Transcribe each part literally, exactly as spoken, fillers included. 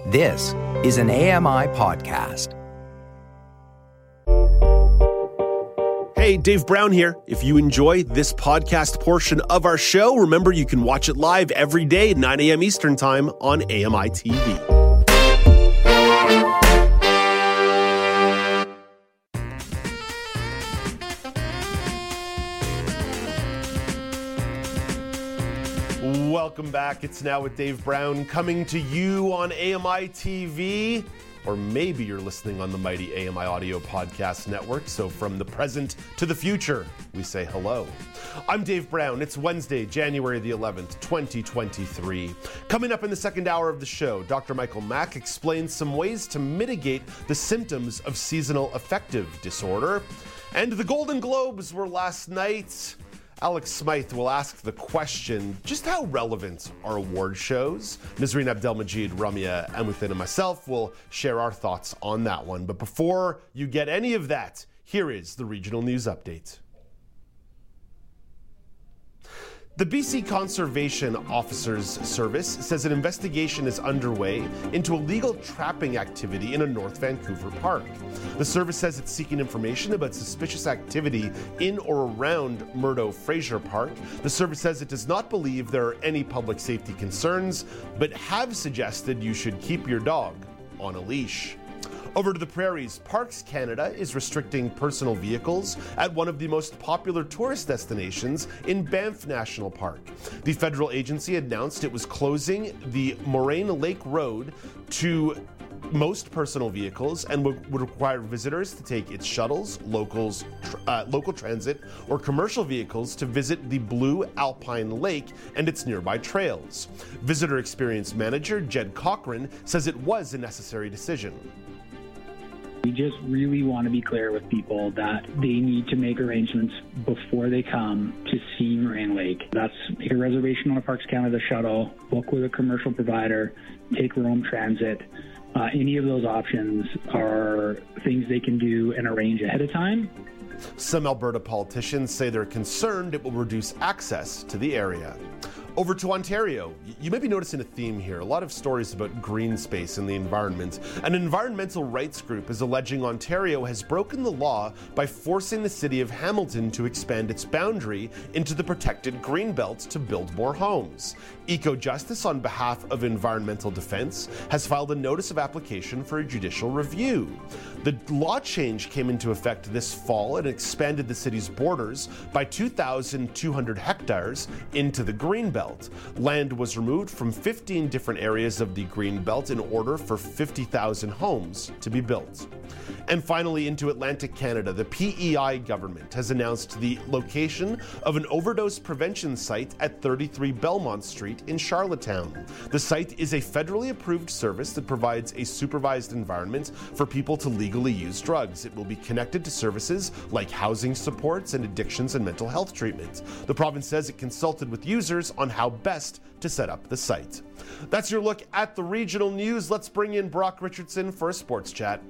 This is an A M I podcast. Hey, Dave Brown here. If you enjoy this podcast portion of our show, remember you can watch it live every day at nine a.m. Eastern Time on A M I T V. Welcome back. It's Now with Dave Brown coming to you on A M I T V. Or maybe you're listening on the mighty A M I Audio Podcast Network. So from the present to the future, we say hello. I'm Dave Brown. It's Wednesday, January the eleventh, twenty twenty-three. Coming up in the second hour of the show, Doctor Michael Mack explains some ways to mitigate the symptoms of seasonal affective disorder. And the Golden Globes were last night. Alex Smythe will ask the question, just how relevant are award shows? Nazreen Abdelmajid, Ramya Amuthin, and myself will share our thoughts on that one. But before you get any of that, here is the regional news update. The B C Conservation Officers Service says an investigation is underway into illegal trapping activity in a North Vancouver park. The service says it's seeking information about suspicious activity in or around Murdo Fraser Park. The service says it does not believe there are any public safety concerns, but have suggested you should keep your dog on a leash. Over to the prairies, Parks Canada is restricting personal vehicles at one of the most popular tourist destinations in Banff National Park. The federal agency announced it was closing the Moraine Lake Road to most personal vehicles and would, would require visitors to take its shuttles, locals, uh, local transit, or commercial vehicles to visit the Blue Alpine Lake and its nearby trails. Visitor Experience Manager Jed Cochran says it was a necessary decision. We just really want to be clear with people that they need to make arrangements before they come to see Moraine Lake. That's make a reservation on a Parks Canada shuttle, book with a commercial provider, take Rome Transit. Uh, any of those options are things they can do and arrange ahead of time. Some Alberta politicians say they're concerned it will reduce access to the area. Over to Ontario. You may be noticing a theme here. A lot of stories about green space and the environment. An environmental rights group is alleging Ontario has broken the law by forcing the city of Hamilton to expand its boundary into the protected Greenbelt to build more homes. EcoJustice, on behalf of Environmental Defence, has filed a notice of application for a judicial review. The law change came into effect this fall and expanded the city's borders by two thousand two hundred hectares into the Greenbelt. Land was removed from fifteen different areas of the Greenbelt in order for fifty thousand homes to be built. And finally, into Atlantic Canada, the P E I government has announced the location of an overdose prevention site at thirty-three Belmont Street in Charlottetown. The site is a federally approved service that provides a supervised environment for people to legally use drugs. It will be connected to services like housing supports and addictions and mental health treatment. The province says it consulted with users on how best to set up the site. That's your look at the regional news. Let's bring in Brock Richardson for a sports chat.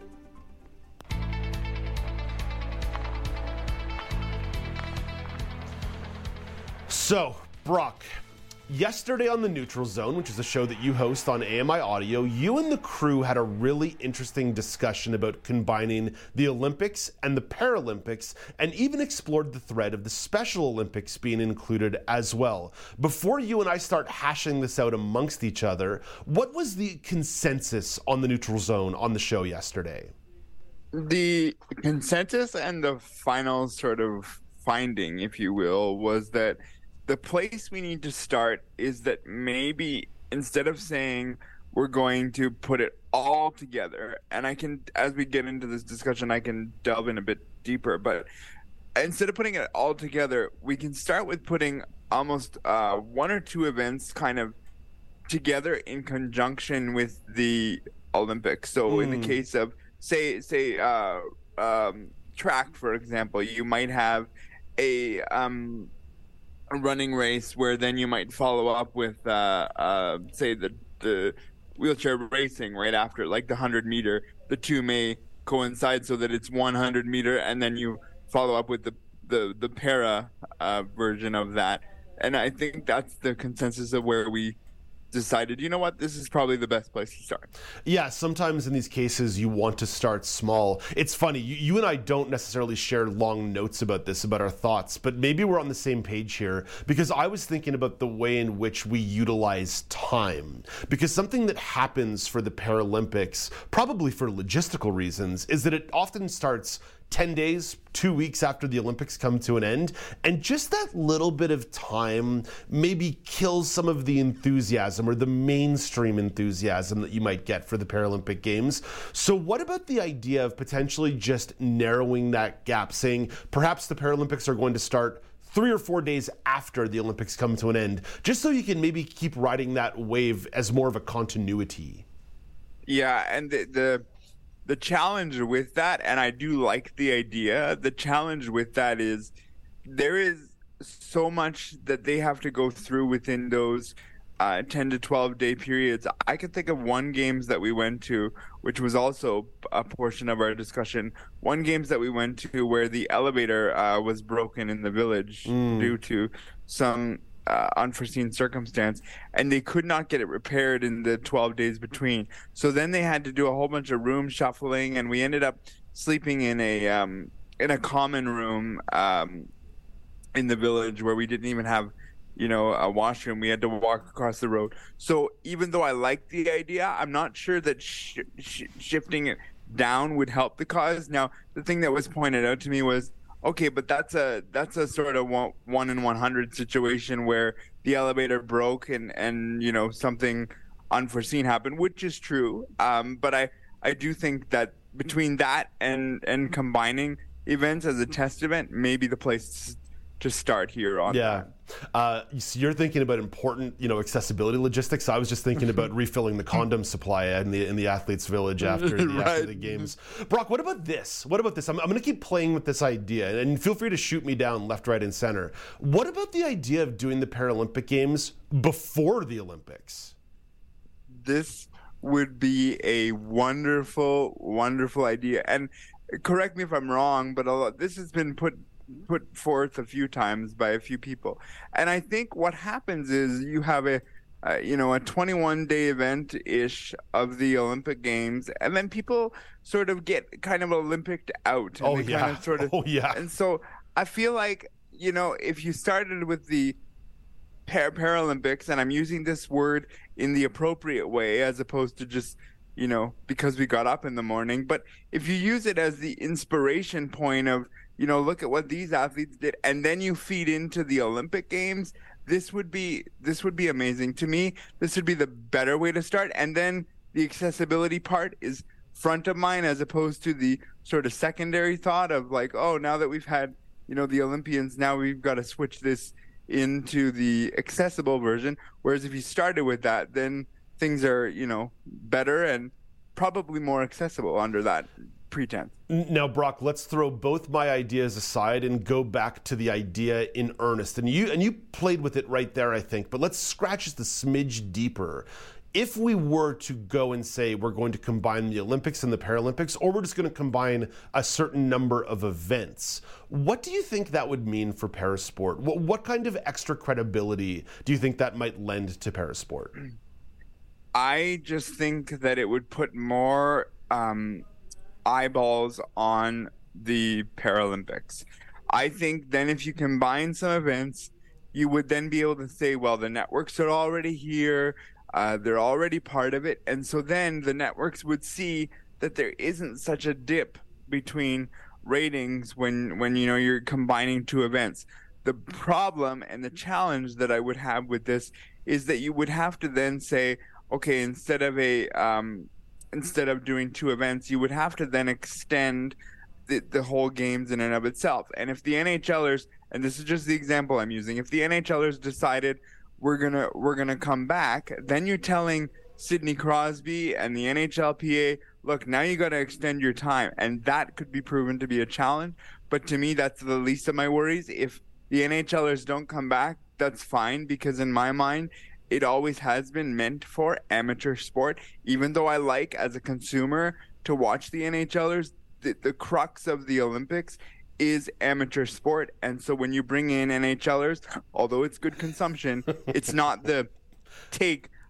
So, Brock, yesterday on The Neutral Zone, which is a show that you host on A M I Audio, you and the crew had a really interesting discussion about combining the Olympics and the Paralympics, and even explored the thread of the Special Olympics being included as well. Before you and I start hashing this out amongst each other, what was the consensus on The Neutral Zone on the show yesterday? The consensus and the final sort of finding, if you will, was that the place we need to start is that maybe instead of saying we're going to put it all together, and I can, as we get into this discussion, I can delve in a bit deeper, but instead of putting it all together, we can start with putting almost uh, one or two events kind of together in conjunction with the Olympics. So mm. in the case of, say, say uh, um, track, for example, you might have a... Um, a running race where then you might follow up with, uh, uh, say, the the wheelchair racing right after, like the one hundred meter. The two may coincide so that it's one hundred meter, and then you follow up with the, the, the para uh, version of that. And I think that's the consensus of where we decided, you know what, this is probably the best place to start. Yeah, sometimes in these cases you want to start small. It's funny, you, you and I don't necessarily share long notes about this, about our thoughts, but maybe we're on the same page here, because I was thinking about the way in which we utilize time. Because something that happens for the Paralympics, probably for logistical reasons, is that it often starts ten days, two weeks after the Olympics come to an end. And just that little bit of time maybe kills some of the enthusiasm or the mainstream enthusiasm that you might get for the Paralympic Games. So what about the idea of potentially just narrowing that gap, saying perhaps the Paralympics are going to start three or four days after the Olympics come to an end, just so you can maybe keep riding that wave as more of a continuity? Yeah, and the, the The challenge with that, and I do like the idea, the challenge with that is there is so much that they have to go through within those uh, ten to twelve day periods. I can think of one games that we went to, which was also a portion of our discussion, one games that we went to where the elevator uh, was broken in the village mm. due to some Uh, unforeseen circumstance, and they could not get it repaired in the twelve days between. So then they had to do a whole bunch of room shuffling, and we ended up sleeping in a um, in a common room um, in the village where we didn't even have, you know, a washroom. We had to walk across the road. So even though I like the idea, I'm not sure that sh- sh- shifting it down would help the cause. Now, the thing that was pointed out to me was, okay, but that's a that's a sort of one, one in one hundred situation where the elevator broke and, and you know, something unforeseen happened, which is true. Um, but I, I do think that between that and, and combining events as a test event, maybe the place to start here on yeah. that. Uh, so you're thinking about important, you know, accessibility logistics. I was just thinking about refilling the condom supply in the in the athletes' village after the, right. after the games. Brock, what about this? What about this? I'm, I'm going to keep playing with this idea, and feel free to shoot me down left, right, and center. What about the idea of doing the Paralympic Games before the Olympics? This would be a wonderful, wonderful idea. And correct me if I'm wrong, but a lot, this has been put put forth a few times by a few people, and I think what happens is you have a uh, you know a twenty-one day event ish of the Olympic Games, and then people sort of get kind of Olympicked out. And oh they yeah kind of sort of, oh yeah and so I feel like, you know, if you started with the Par- Paralympics, and I'm using this word in the appropriate way as opposed to just, you know, because we got up in the morning, but if you use it as the inspiration point of, you know, look at what these athletes did, and then you feed into the Olympic Games, this would be this would be amazing. To me, this would be the better way to start. And then the accessibility part is front of mind as opposed to the sort of secondary thought of like, oh, now that we've had, you know, the Olympians, now we've got to switch this into the accessible version. Whereas if you started with that, then things are, you know, better and probably more accessible under that pretense. Now, Brock, let's throw both my ideas aside and go back to the idea in earnest. And you and you played with it right there, I think, but let's scratch just a smidge deeper. If we were to go and say we're going to combine the Olympics and the Paralympics, or we're just going to combine a certain number of events, what do you think that would mean for parasport? What, what kind of extra credibility do you think that might lend to parasport? I just think that it would put more um, eyeballs on the Paralympics. I think then if you combine some events, you would then be able to say, well, the networks are already here. Uh, they're already part of it. And so then the networks would see that there isn't such a dip between ratings when, when you know, you're combining two events. The problem and the challenge that I would have with this is that you would have to then say, okay, instead of a um, instead of doing two events, you would have to then extend the, the whole games in and of itself. And if the NHLers, and this is just the example I'm using, if the NHLers decided we're gonna we're gonna come back, then you're telling Sidney Crosby and the N H L P A, look, now you got to extend your time, and that could be proven to be a challenge. But to me, that's the least of my worries. If the NHLers don't come back, that's fine, because in my mind, it always has been meant for amateur sport. Even though I like, as a consumer, to watch the NHLers, the, the crux of the Olympics is amateur sport. And so when you bring in NHLers, although it's good consumption, it's not the take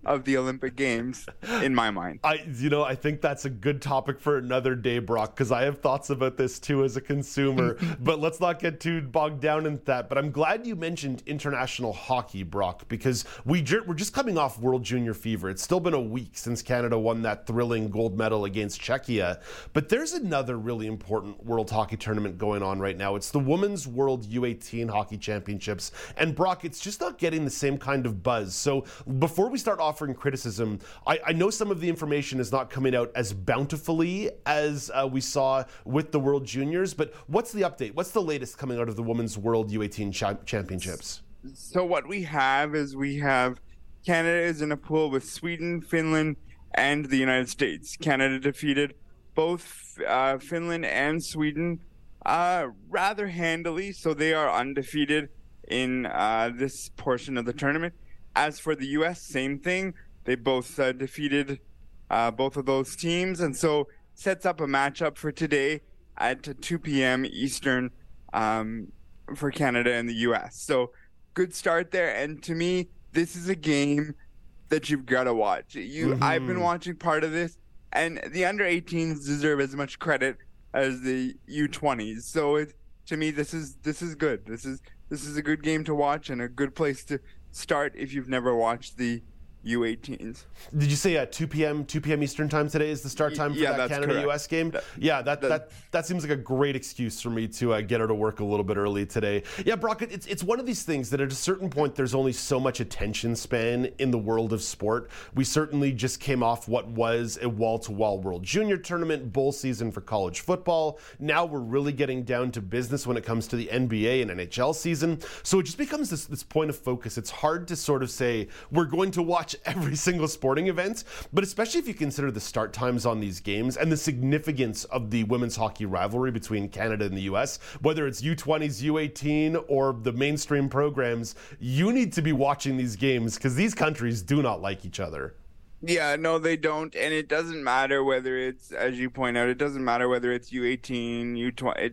of the Olympic Games, in my mind. I, you know, I think that's a good topic for another day, Brock, because I have thoughts about this too as a consumer. But let's not get too bogged down in that. But I'm glad you mentioned international hockey, Brock, because we ju- we're just coming off World Junior Fever. It's still been a week since Canada won that thrilling gold medal against Czechia. But there's another really important World Hockey Tournament going on right now. It's the Women's World U eighteen Hockey Championships. And Brock, it's just not getting the same kind of buzz. So before we start offering criticism, I, I know some of the information is not coming out as bountifully as uh, we saw with the World Juniors, but what's the update? What's the latest coming out of the Women's World U eighteen cha- Championships? So what we have is we have Canada is in a pool with Sweden, Finland, and the United States. Canada defeated both uh, Finland and Sweden uh, rather handily, so they are undefeated in uh, this portion of the tournament. As for the U S, same thing. They both uh, defeated uh, both of those teams, and so sets up a matchup for today at two p.m. Eastern um, for Canada and the U S. So good start there, and to me, this is a game that you've got to watch. You, mm-hmm. I've been watching part of this, and the under eighteens deserve as much credit as the U twenties. So it, to me, this is this is good. This is this is a good game to watch and a good place to start if you've never watched the U eighteens. Did you say at two p.m. two p.m. Eastern time today is the start time for yeah, that Canada-U S game? That, yeah, that, that, that that seems like a great excuse for me to uh, get her to work a little bit early today. Yeah, Brock, it's it's one of these things that at a certain point there's only so much attention span in the world of sport. We certainly just came off what was a wall-to-wall World Junior Tournament, bowl season for college football. Now we're really getting down to business when it comes to the N B A and N H L season. So it just becomes this, this point of focus. It's hard to sort of say, we're going to watch every single sporting event, but especially if you consider the start times on these games and the significance of the women's hockey rivalry between Canada and the U S, whether it's U twenties, U eighteen, or the mainstream programs, you need to be watching these games because these countries do not like each other. Yeah, no, they don't, and it doesn't matter whether it's, as you point out, it doesn't matter whether it's U eighteen, U twenty,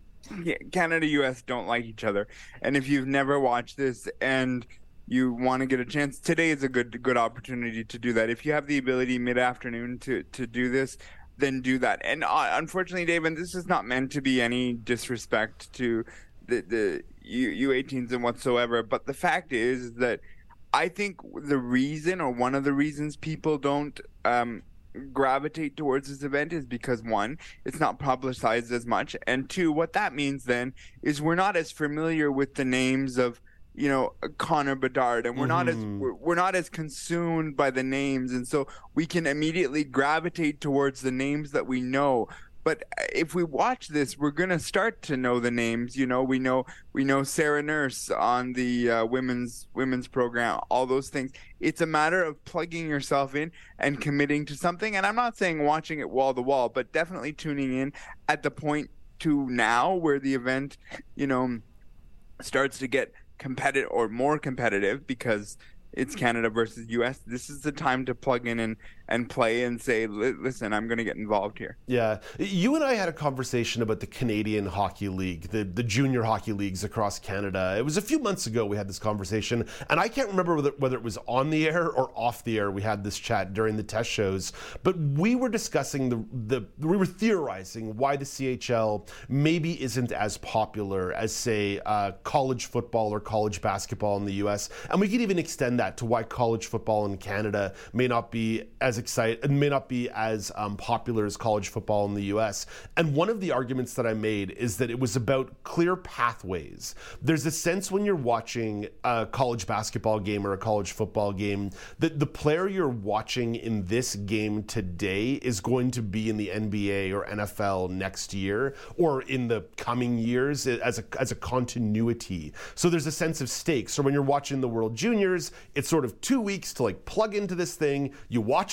it, Canada, U S don't like each other, and if you've never watched this and you want to get a chance, today is a good good opportunity to do that. If you have the ability mid-afternoon to, to do this, then do that. And uh, unfortunately, David, this is not meant to be any disrespect to the, the U eighteens and whatsoever, but the fact is that I think the reason, or one of the reasons people don't um, gravitate towards this event is because, one, it's not publicized as much, and two, what that means then is we're not as familiar with the names of, you know, Connor Bedard, and we're mm-hmm. not as we're, we're not as consumed by the names, and so we can immediately gravitate towards the names that we know. But if we watch this, we're gonna start to know the names. You know, we know we know Sarah Nurse on the uh, women's women's program, all those things. It's a matter of plugging yourself in and committing to something. And I'm not saying watching it wall to wall, but definitely tuning in at the point to now where the event, you know, starts to get competitive or more competitive because it's Canada versus U S. This is the time to plug in and, and play and say, listen, I'm going to get involved here. Yeah. You and I had a conversation about the Canadian Hockey League, the, the junior hockey leagues across Canada. It was a few months ago we had this conversation, and I can't remember whether, whether it was on the air or off the air. We had this chat during the test shows, but we were discussing the, the we were theorizing why the C H L maybe isn't as popular as, say, uh, college football or college basketball in the U S, and we could even extend that to why college football in Canada may not be as excited and may not be as um, popular as college football in the U S. And one of the arguments that I made is that it was about clear pathways. There's a sense when you're watching a college basketball game or a college football game that the player you're watching in this game today is going to be in the N B A or N F L next year or in the coming years as a as a continuity. So there's a sense of stakes. So when you're watching the World Juniors, it's sort of two weeks to like plug into this thing. You watch a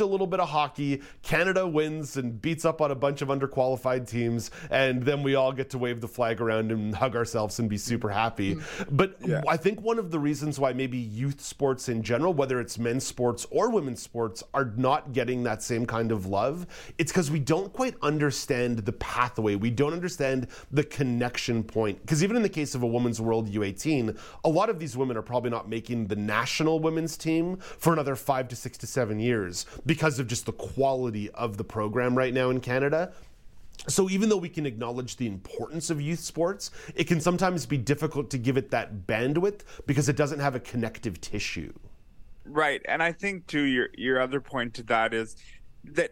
little bit of hockey. Canada wins and beats up on a bunch of underqualified teams, and then we all get to wave the flag around and hug ourselves and be super happy. But yeah. I think one of the reasons why maybe youth sports in general, whether it's men's sports or women's sports, are not getting that same kind of love, it's because we don't quite understand the pathway. We don't understand the connection point. Because even in the case of a Women's World U eighteen, a lot of these women are probably not making the national women's team for another five to six to seven years because of just the quality of the program right now in Canada. So even though we can acknowledge the importance of youth sports, it can sometimes be difficult to give it that bandwidth because it doesn't have a connective tissue. Right. And I think, too, your your other point to that is that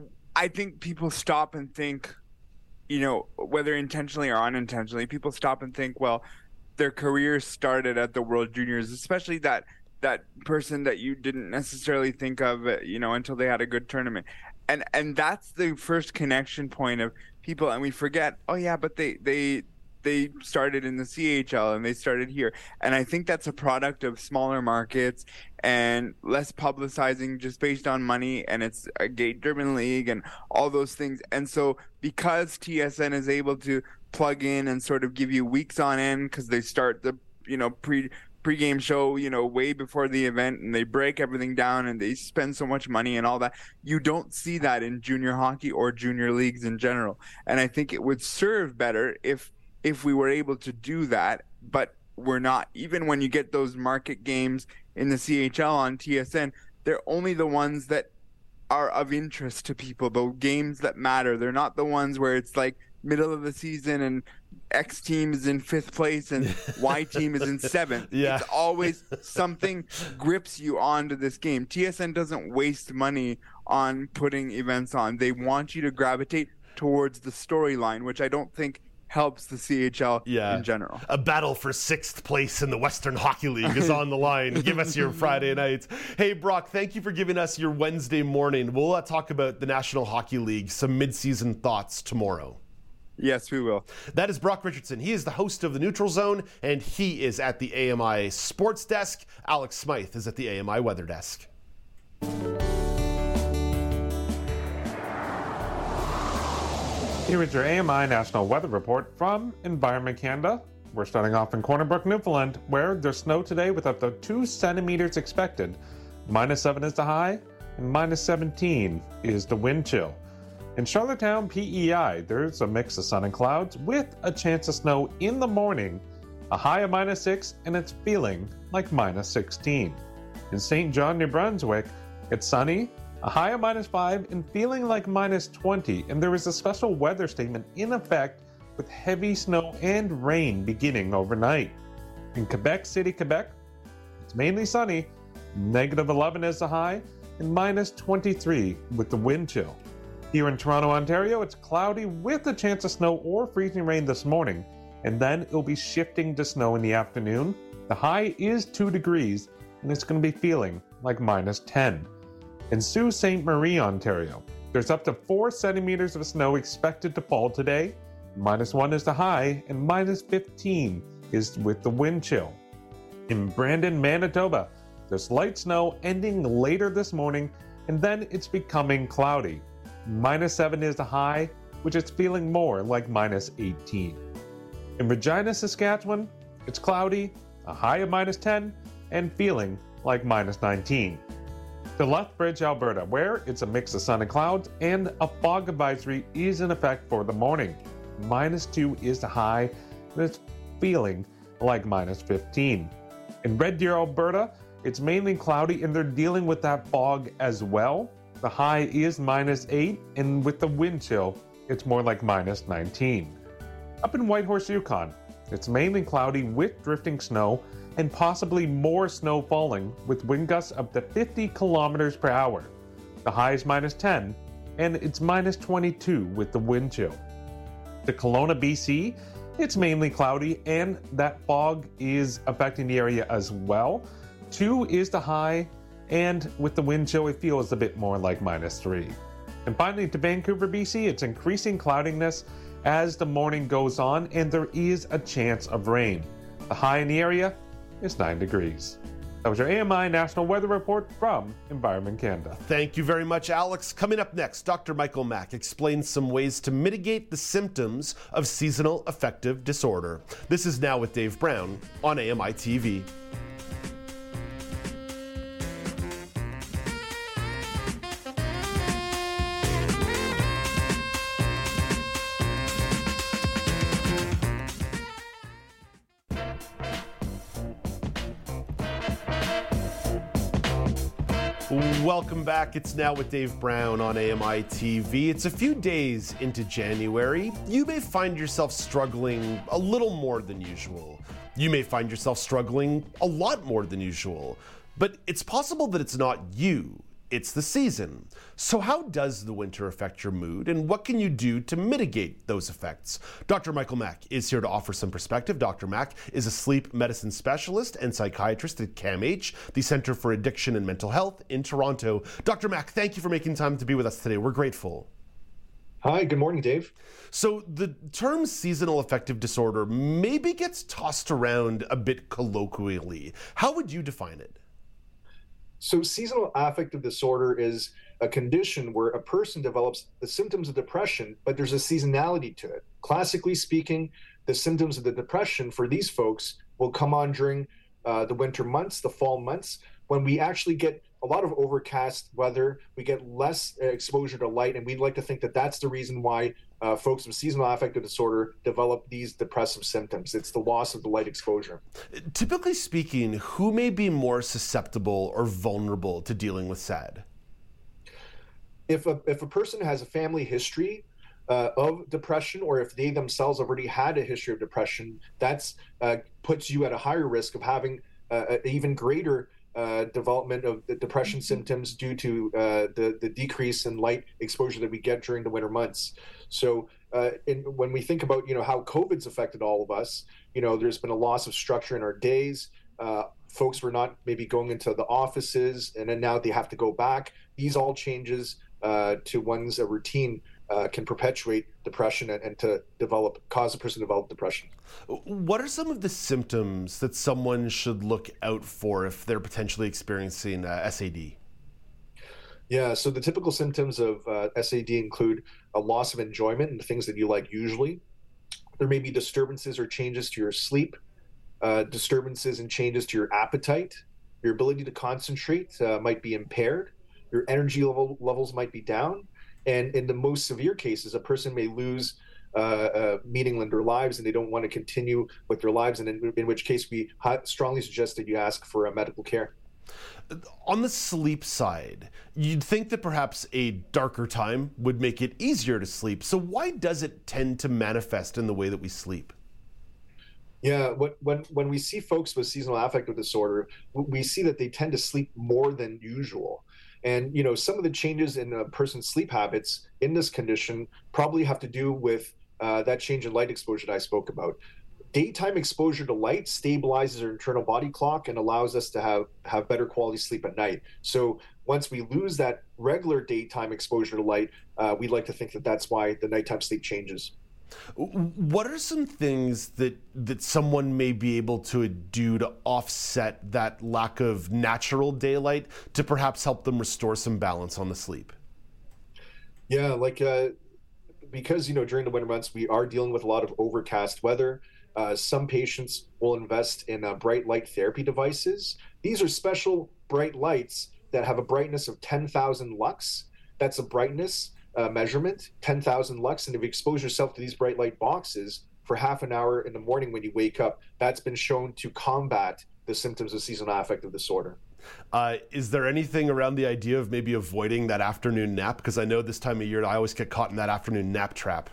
I think people stop and think, you know, whether intentionally or unintentionally, people stop and think, well, their career started at the World Juniors, especially that that person that you didn't necessarily think of, you know, until they had a good tournament. And and that's the first connection point of people. And we forget, oh, yeah, but they they they started in the C H L and they started here. And I think that's a product of smaller markets and less publicizing just based on money. And it's a gate-driven league and all those things. And so because T S N is able to plug in and sort of give you weeks on end because they start the, you know, pre pregame show, you know, way before the event, and they break everything down and they spend so much money and all that. You don't see that in junior hockey or junior leagues in general. And I think it would serve better if if we were able to do that, but we're not. Even when you get those market games in the C H L on T S N, they're only the ones that are of interest to people, the games that matter. They're not the ones where it's like middle of the season and X team is in fifth place and Y team is in seventh. Yeah. It's always something grips you onto this game. T S N doesn't waste money on putting events on. They want you to gravitate towards the storyline, which I don't think helps the C H L yeah. in general. A battle for sixth place in the Western Hockey League is on the line. Give us your Friday nights. Hey, Brock, thank you for giving us your Wednesday morning. We'll uh, talk about the National Hockey League, some mid-season thoughts tomorrow. Yes, we will. That is Brock Richardson. He is the host of the Neutral Zone, and he is at the A M I Sports Desk. Alex Smythe is at the A M I Weather Desk. Here is your A M I National Weather Report from Environment Canada. We're starting off in Corner Brook, Newfoundland, where there's snow today with up to two centimeters expected. Minus seven is the high, and minus seventeen is the wind chill. In Charlottetown, P E I, there's a mix of sun and clouds with a chance of snow in the morning, a high of minus six, and it's feeling like minus sixteen. In Saint John, New Brunswick, it's sunny, a high of minus five, and feeling like minus twenty, and there is a special weather statement in effect with heavy snow and rain beginning overnight. In Quebec City, Quebec, it's mainly sunny, negative eleven is the high, and minus twenty-three with the wind chill. Here in Toronto, Ontario, it's cloudy with a chance of snow or freezing rain this morning, and then it'll be shifting to snow in the afternoon. The high is two degrees, and it's going to be feeling like minus ten. In Sault Ste. Marie, Ontario, there's up to four centimeters of snow expected to fall today. Minus one is the high, and minus fifteen is with the wind chill. In Brandon, Manitoba, there's light snow ending later this morning, and then it's becoming cloudy. Minus seven is the high, which is feeling more like minus eighteen. In Regina, Saskatchewan, it's cloudy, a high of minus ten, and feeling like minus nineteen. To Lethbridge, Alberta, where it's a mix of sun and clouds, and a fog advisory is in effect for the morning. Minus two is the high, and it's feeling like minus fifteen. In Red Deer, Alberta, it's mainly cloudy, and they're dealing with that fog as well. The high is minus eight, and with the wind chill, it's more like minus nineteen. Up in Whitehorse, Yukon, it's mainly cloudy with drifting snow and possibly more snow falling with wind gusts up to fifty kilometers per hour. The high is minus ten, and it's minus twenty-two with the wind chill. To Kelowna, B C, it's mainly cloudy, and that fog is affecting the area as well. Two is the high, and with the wind chill, it feels a bit more like minus three. And finally, to Vancouver, B C, it's increasing cloudiness as the morning goes on, and there is a chance of rain. The high in the area is nine degrees. That was your A M I National Weather Report from Environment Canada. Thank you very much, Alex. Coming up next, Doctor Michael Mack explains some ways to mitigate the symptoms of seasonal affective disorder. This is Now with Dave Brown on A M I T V. Welcome back. It's Now with Dave Brown on A M I T V. It's a few days into January. You may find yourself struggling a little more than usual. You may find yourself struggling a lot more than usual. But it's possible that it's not you. It's the season. So how does the winter affect your mood, and what can you do to mitigate those effects? Doctor Michael Mack is here to offer some perspective. Doctor Mack is a sleep medicine specialist and psychiatrist at CAMH, the Centre for Addiction and Mental Health in Toronto. Doctor Mack, thank you for making time to be with us today. We're grateful. Hi, good morning, Dave. So the term seasonal affective disorder maybe gets tossed around a bit colloquially. How would you define it? So seasonal affective disorder is a condition where a person develops the symptoms of depression, but there's a seasonality to it. Classically speaking, the symptoms of the depression for these folks will come on during uh, the winter months, the fall months, when we actually get a lot of overcast weather, we get less exposure to light, and we'd like to think that that's the reason why uh, folks with seasonal affective disorder develop these depressive symptoms. It's the loss of the light exposure. Typically speaking, who may be more susceptible or vulnerable to dealing with S A D? If a, if a person has a family history uh, of depression, or if they themselves already had a history of depression, that's uh, puts you at a higher risk of having uh, an even greater Uh, development of the depression symptoms due to uh, the, the decrease in light exposure that we get during the winter months. So uh, in, when we think about, you know, how COVID's affected all of us, you know, there's been a loss of structure in our days. Uh, folks were not maybe going into the offices, and then now they have to go back. These all changes uh, to one's uh, routine uh, can perpetuate depression and, and to develop, cause a person to develop depression. What are some of the symptoms that someone should look out for if they're potentially experiencing uh, S A D? Yeah, so the typical symptoms of uh, S A D include a loss of enjoyment in the things that you like usually. There may be disturbances or changes to your sleep, uh, disturbances and changes to your appetite. Your ability to concentrate uh, might be impaired. Your energy level, levels might be down. And in the most severe cases, a person may lose uh, uh, meaning in their lives, and they don't want to continue with their lives, and in, in which case we strongly suggest that you ask for a medical care. On the sleep side, you'd think that perhaps a darker time would make it easier to sleep. So why does it tend to manifest in the way that we sleep? Yeah, when, when, when we see folks with seasonal affective disorder, we see that they tend to sleep more than usual. And, you know, some of the changes in a person's sleep habits in this condition probably have to do with uh, that change in light exposure that I spoke about. Daytime exposure to light stabilizes our internal body clock and allows us to have, have better quality sleep at night. So once we lose that regular daytime exposure to light, uh, we like to think that that's why the nighttime sleep changes. What are some things that that someone may be able to do to offset that lack of natural daylight to perhaps help them restore some balance on the sleep? Yeah, like uh, because, you know, during the winter months, we are dealing with a lot of overcast weather. Uh, some patients will invest in uh, bright light therapy devices. These are special bright lights that have a brightness of ten thousand lux. That's a brightness Uh, measurement, ten thousand lux, and if you expose yourself to these bright light boxes for half an hour in the morning when you wake up, that's been shown to combat the symptoms of seasonal affective disorder. Uh, is there anything around the idea of maybe avoiding that afternoon nap? Because I know this time of year I always get caught in that afternoon nap trap.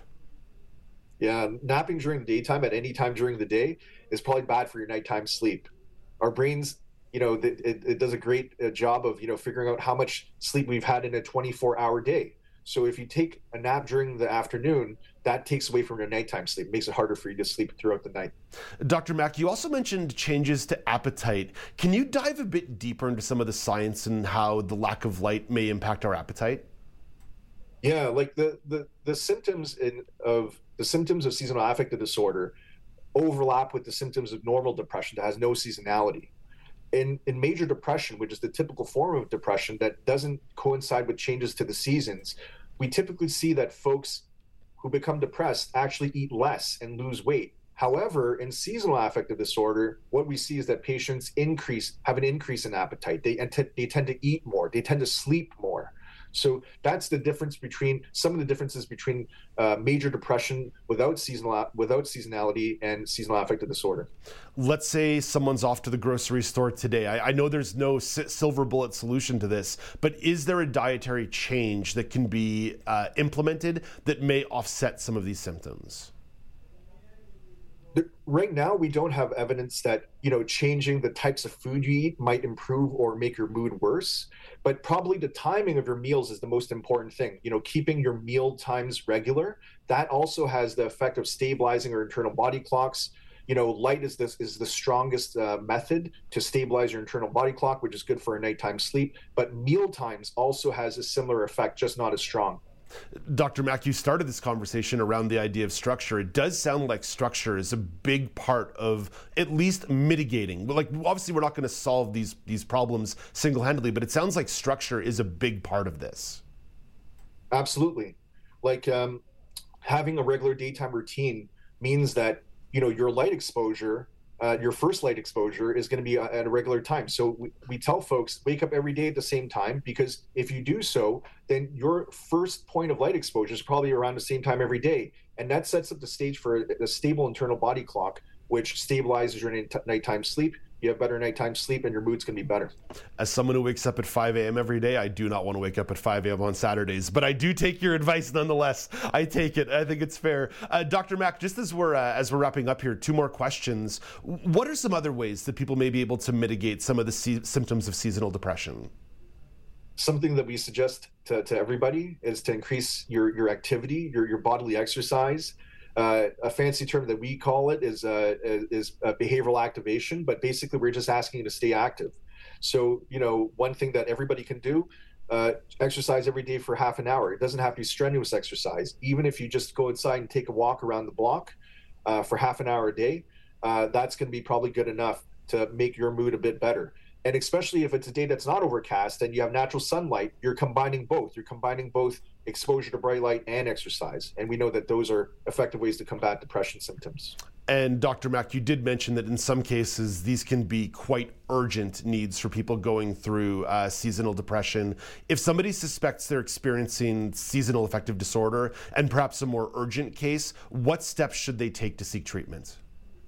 Yeah, napping during the daytime at any time during the day is probably bad for your nighttime sleep. Our brains, you know, it, it does a great uh, job of, you know, figuring out how much sleep we've had in a twenty-four hour day. So if you take a nap during the afternoon, that takes away from your nighttime sleep. It makes it harder for you to sleep throughout the night. Doctor Mack, you also mentioned changes to appetite. Can you dive a bit deeper into some of the science and how the lack of light may impact our appetite? Yeah, like the the, the symptoms in, of the symptoms of seasonal affective disorder overlap with the symptoms of normal depression that has no seasonality. in, in major depression, which is the typical form of depression that doesn't coincide with changes to the seasons, we typically see that folks who become depressed actually eat less and lose weight. However, in seasonal affective disorder, what we see is that patients increase, have an increase in appetite. They, they tend to eat more. They tend to sleep more. So that's the difference between some of the differences between uh, major depression without seasonal without seasonality and seasonal affective disorder. Let's say someone's off to the grocery store today. I, I know there's no si- silver bullet solution to this, but is there a dietary change that can be uh, implemented that may offset some of these symptoms? Right now, we don't have evidence that, you know, changing the types of food you eat might improve or make your mood worse. But probably the timing of your meals is the most important thing. You know, keeping your meal times regular, that also has the effect of stabilizing our internal body clocks. You know, light is this is the strongest uh, method to stabilize your internal body clock, which is good for a nighttime sleep. But meal times also has a similar effect, just not as strong. Doctor Mack, you started this conversation around the idea of structure. It does sound like structure is a big part of at least mitigating. Like, obviously, we're not going to solve these these problems single-handedly, but it sounds like structure is a big part of this. Absolutely. Like um, having a regular daytime routine means that, you know, your light exposure, uh, your first light exposure is going to be at a regular time. So we, we tell folks, wake up every day at the same time, because if you do so, then your first point of light exposure is probably around the same time every day. And that sets up the stage for a, a stable internal body clock, which stabilizes your night- nighttime sleep. You have better nighttime sleep and your mood's going to be better. As someone who wakes up at five a.m. every day, I do not want to wake up at five a.m. on Saturdays, but I do take your advice nonetheless. I take it. I think it's fair. Uh, Doctor Mack, just as we're uh, as we're wrapping up here, two more questions. What are some other ways that people may be able to mitigate some of the se- symptoms of seasonal depression? Something that we suggest to, to everybody is to increase your, your activity, your, your bodily exercise. Uh, a fancy term that we call it is uh, is uh, behavioral activation, but basically we're just asking you to stay active. So, you know, one thing that everybody can do, uh, exercise every day for half an hour. It doesn't have to be strenuous exercise. Even if you just go inside and take a walk around the block uh, for half an hour a day, uh, that's going to be probably good enough to make your mood a bit better. And especially if it's a day that's not overcast and you have natural sunlight, you're combining both. You're combining both exposure to bright light and exercise. And we know that those are effective ways to combat depression symptoms. And Doctor Mack, you did mention that in some cases, these can be quite urgent needs for people going through uh, seasonal depression. If somebody suspects they're experiencing seasonal affective disorder and perhaps a more urgent case, what steps should they take to seek treatment?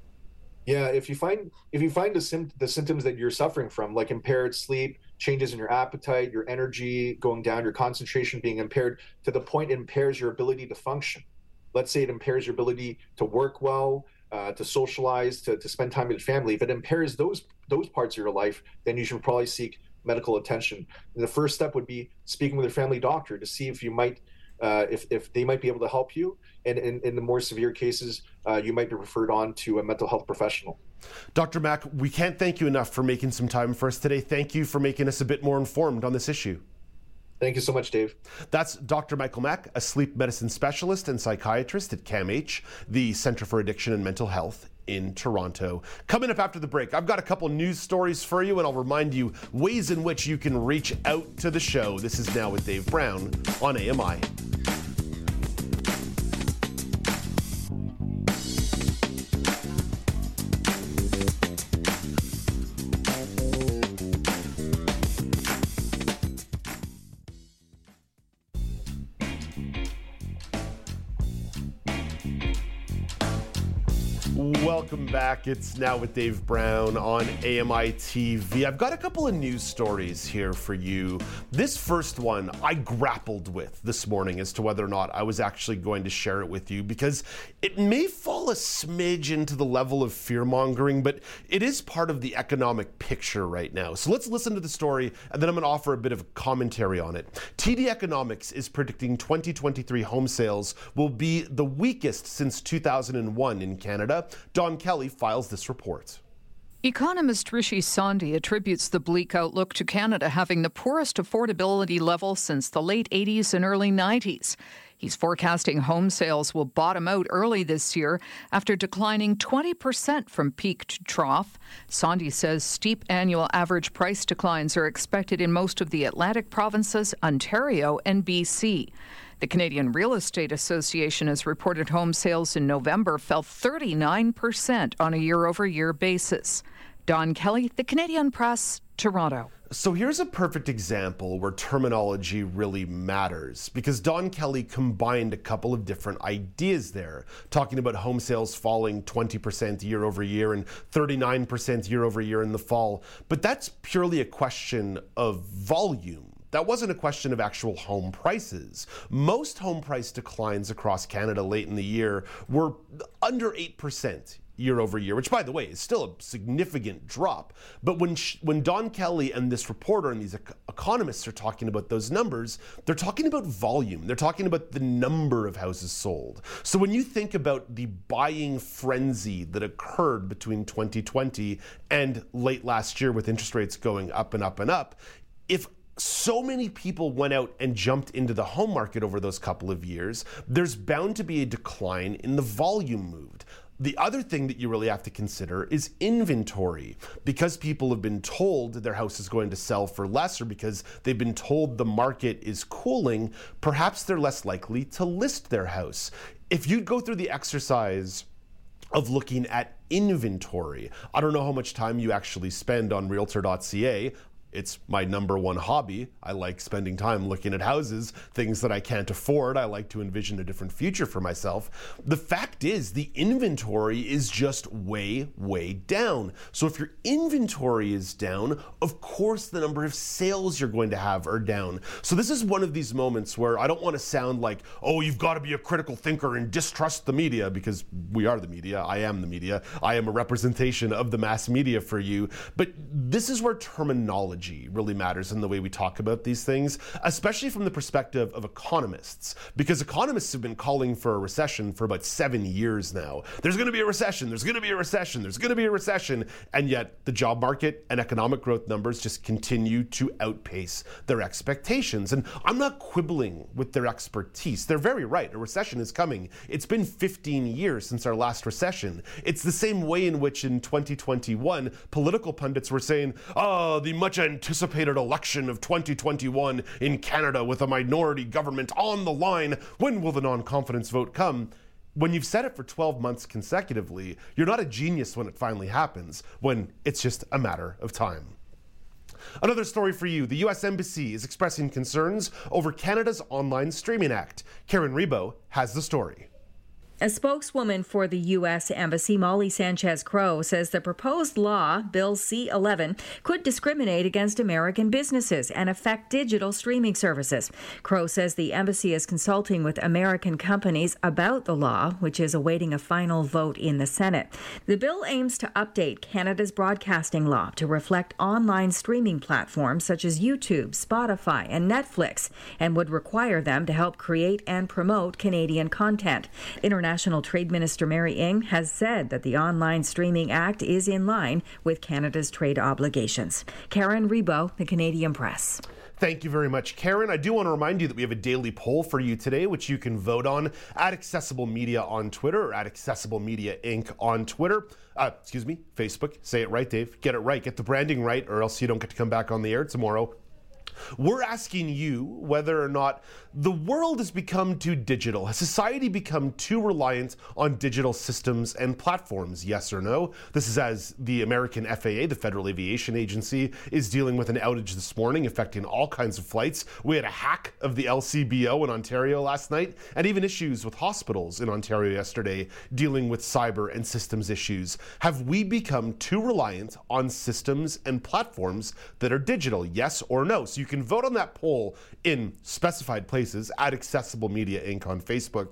Yeah, if you find if you find the, sim- the symptoms that you're suffering from, like impaired sleep, changes in your appetite, your energy going down, your concentration being impaired to the point it impairs your ability to function. Let's say it impairs your ability to work well, uh, to socialize, to, to spend time with your family. If it impairs those those parts of your life, then you should probably seek medical attention. And the first step would be speaking with your family doctor to see if you might Uh, if, if they might be able to help you. And in, in the more severe cases, uh, you might be referred on to a mental health professional. Doctor Mack, we can't thank you enough for making some time for us today. Thank you for making us a bit more informed on this issue. Thank you so much, Dave. That's Doctor Michael Mack, a sleep medicine specialist and psychiatrist at CAMH, the Centre for Addiction and Mental Health in Toronto. Coming up after the break, I've got a couple news stories for you, and I'll remind you ways in which you can reach out to the show. This is Now with Dave Brown on A M I. Welcome back. It's Now with Dave Brown on A M I T V. I've got a couple of news stories here for you. This first one I grappled with this morning as to whether or not I was actually going to share it with you, because it may fall a smidge into the level of fear-mongering, but it is part of the economic picture right now. So let's listen to the story, and then I'm going to offer a bit of commentary on it. T D Economics is predicting twenty twenty-three home sales will be the weakest since two thousand one in Canada. Don Kelly files this report. Economist Rishi Sondhi attributes the bleak outlook to Canada having the poorest affordability level since the late eighties and early nineties. He's forecasting home sales will bottom out early this year after declining twenty percent from peak to trough. Sondy says steep annual average price declines are expected in most of the Atlantic provinces, Ontario, and B C. The Canadian Real Estate Association has reported home sales in November fell thirty-nine percent on a year-over-year basis. Don Kelly, The Canadian Press, Toronto. So here's a perfect example where terminology really matters, because Don Kelly combined a couple of different ideas there, talking about home sales falling twenty percent year over year and thirty-nine percent year over year in the fall. But that's purely a question of volume. That wasn't a question of actual home prices. Most home price declines across Canada late in the year were under eight percent year over year, which, by the way, is still a significant drop. But when sh- when Don Kelly and this reporter and these ec- economists are talking about those numbers, they're talking about volume. They're talking about the number of houses sold. So when you think about the buying frenzy that occurred between twenty twenty and late last year with interest rates going up and up and up, if so many people went out and jumped into the home market over those couple of years, there's bound to be a decline in the volume moved. The other thing that you really have to consider is inventory. Because people have been told their house is going to sell for less, or because they've been told the market is cooling, perhaps they're less likely to list their house. If you go through the exercise of looking at inventory, I don't know how much time you actually spend on realtor dot c a. It's my number one hobby. I like spending time looking at houses, things that I can't afford. I like to envision a different future for myself. The fact is, the inventory is just way, way down. So if your inventory is down, of course the number of sales you're going to have are down. So this is one of these moments where I don't want to sound like, oh, you've got to be a critical thinker and distrust the media, because we are the media. I am the media. I am a representation of the mass media for you. But this is where terminology really matters in the way we talk about these things, especially from the perspective of economists, because economists have been calling for a recession for about seven years now. There's going to be a recession, there's going to be a recession, there's going to be a recession, and yet the job market and economic growth numbers just continue to outpace their expectations. And I'm not quibbling with their expertise. They're very right. A recession is coming. It's been fifteen years since our last recession. It's the same way in which in twenty twenty-one, political pundits were saying, oh, the much anticipated election of twenty twenty-one in Canada with a minority government on the line. When will the non-confidence vote come? When you've said it for twelve months consecutively, you're not a genius when it finally happens, when it's just a matter of time. Another story for you. The U S Embassy is expressing concerns over Canada's Online Streaming Act. Karen Rebo has the story. A spokeswoman for the U S Embassy, Molly Sanchez-Crowe, says the proposed law, Bill C eleven, could discriminate against American businesses and affect digital streaming services. Crowe says the embassy is consulting with American companies about the law, which is awaiting a final vote in the Senate. The bill aims to update Canada's broadcasting law to reflect online streaming platforms such as YouTube, Spotify, and Netflix, and would require them to help create and promote Canadian content. International International Trade Minister Mary Ng has said that the Online Streaming Act is in line with Canada's trade obligations. Karen Rebo, The Canadian Press. Thank you very much, Karen. I do want to remind you that we have a daily poll for you today, which you can vote on at Accessible Media on Twitter or at Accessible Media Incorporated on Twitter. Uh, excuse me, Facebook. Say it right, Dave. Get it right. Get the branding right, or else you don't get to come back on the air tomorrow. We're asking you whether or not the world has become too digital. Has society become too reliant on digital systems and platforms? Yes or no? This is as the American F A A, the Federal Aviation Agency, is dealing with an outage this morning affecting all kinds of flights. We had a hack of the L C B O in Ontario last night, and even issues with hospitals in Ontario yesterday dealing with cyber and systems issues. Have we become too reliant on systems and platforms that are digital? Yes or no? So you can vote on that poll in specified places at Accessible Media Incorporated on Facebook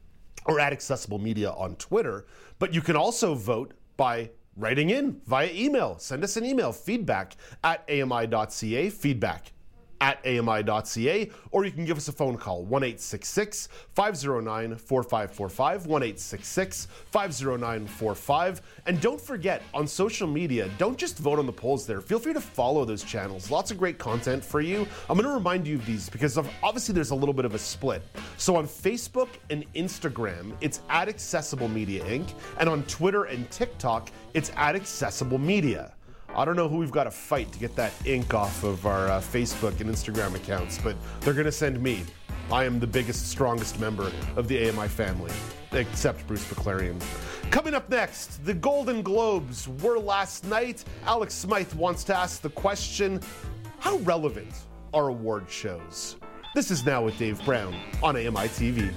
or at Accessible Media on Twitter. But you can also vote by writing in via email. Send us an email, feedback at A M I dot C A, feedback at A M I dot C A, or you can give us a phone call, one eight six six, five zero nine, four five four five, one eight six six, five zero nine four five. And don't forget, on social media, don't just vote on the polls there. Feel free to follow those channels. Lots of great content for you. I'm going to remind you of these because of, obviously there's a little bit of a split. So on Facebook and Instagram, it's at Accessible Media Incorporated, and on Twitter and TikTok, it's at Accessible Media. I don't know who we've got to fight to get that ink off of our uh, Facebook and Instagram accounts, but they're going to send me. I am the biggest, strongest member of the A M I family, except Bruce McLaren. Coming up next, the Golden Globes were last night. Alex Smythe wants to ask the question, how relevant are award shows? This is Now with Dave Brown on A M I T V.